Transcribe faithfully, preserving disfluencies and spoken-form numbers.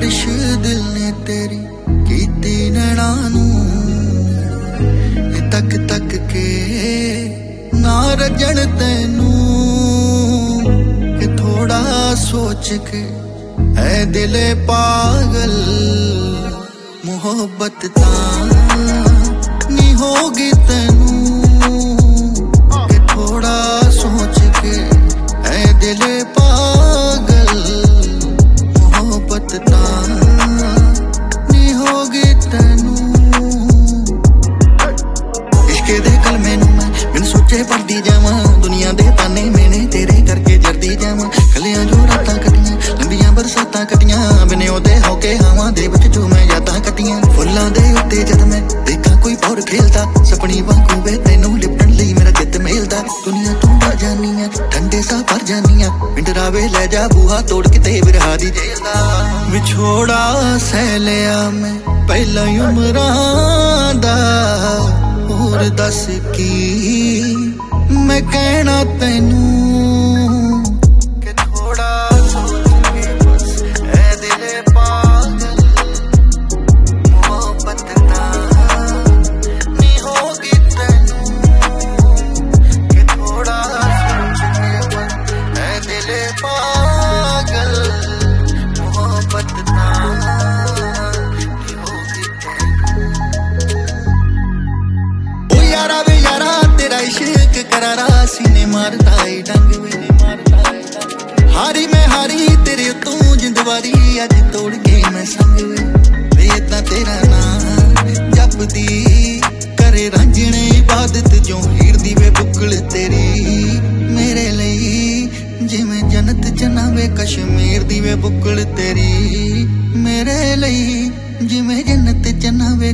बारिश दिल ने तेरी कीती नैना नू तक तक के ना रजन तैनू कि थोड़ा सोच के है दिले पागल मोहब्बत तां नी होगी तैनू कि थोड़ा सोच के है दिले पागल मोहब्बत तां नी होगी तैनू इश्के दे कलमे नू मैं बिन सोचे पढ़दी जावां दुनिया दे ताने मेने तेरे करके जरदी जावां कलियां जो रातां कटियां लंबियां बरसातां कटियां बिने ओदे होके हवां दे विच जो मैं यादां कटियां फुल्लां दे उत्ते जद मैं देखां कोई और खेलदा सपनी वांगू वे तैनू लिपटण लई मेरा चित मेलदा दुनिया तू डर जानी है ठंडे सा भर जानी है पिंडरा वे ले जा बूहा तोड़ के ते विरहा दी जेल दा विछोड़ा सह लिया मैं पहला ही उमरां दा और दस की मैं कहना तैनू कि थोड़ा सोच के बस ऐ दिले पागल मोहब्बत तां नी होगी तैनू कि थोड़ा सोच के बस ऐ दिले पागल मोहब्बत तां नी होगी तैनू ओ यारा वे यारा तेरा इश्क करारा सीने मारता है डंग वे मारता है हारी मैं हारी तेरे तू जिंदवारी अज तोड़ के मैं संग वे वे तां तेरा नाम जपदी करे रंजने इबादत जो हीर दी वे बुकल तेरी मेरे ਲਈ जिवें जन्नत च वे कश्मीर दी वे बुकल तेरी मेरे ਲਈ जिवें जन्नत च वे